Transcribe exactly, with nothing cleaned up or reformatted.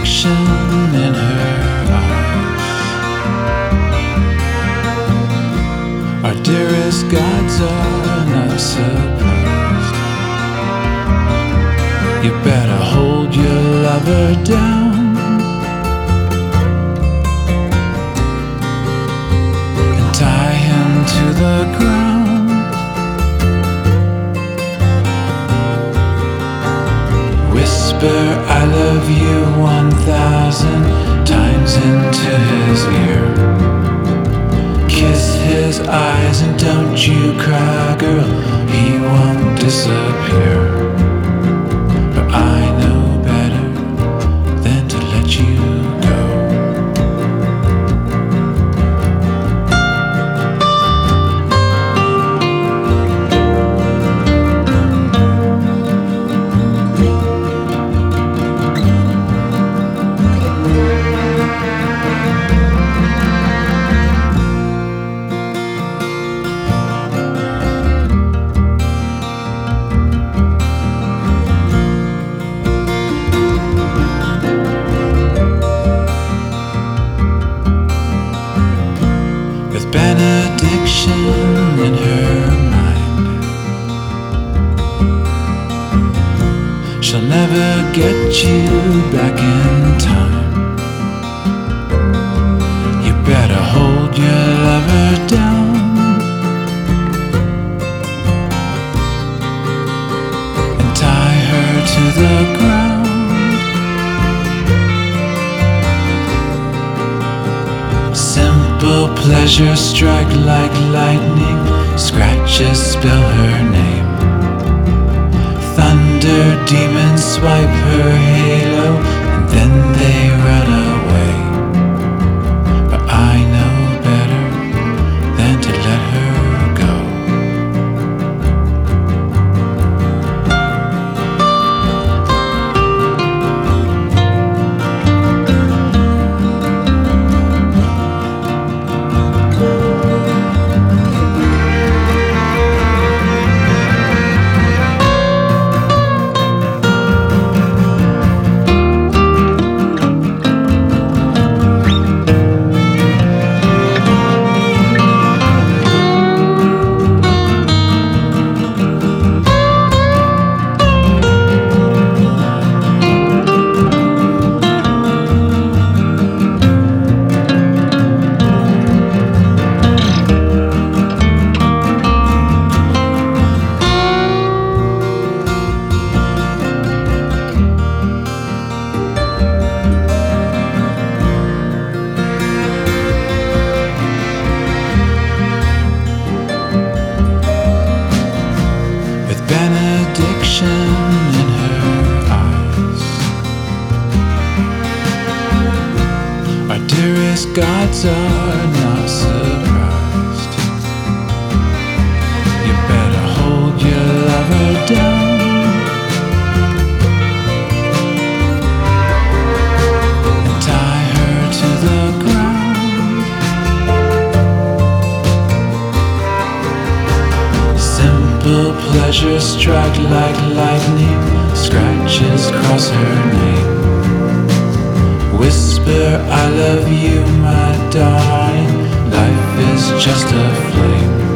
benediction in her eyes. Our dearest gods are not surprised. You better hold your lover down and tie him to the ground. Whisper I love you one thousand times into his ear. Kiss his eyes and don't you cry, girl, he won't disappear. But I know better than to let you go. Benediction in her mind. She'll never get you back in time. You better hold your lover down and tie her to the ground. Simple pleasure strike like lightning, scratches spell her name. Thunder demons swipe her halo and then they run away. But I know better than to let her go. Benediction in her eyes. Our dearest gods are not surprised. You better hold your lover down and tie her to the ground. Simple pleasure strike like lightning, scratches cross her name. Whisper I love you, my darling, life is just a flame.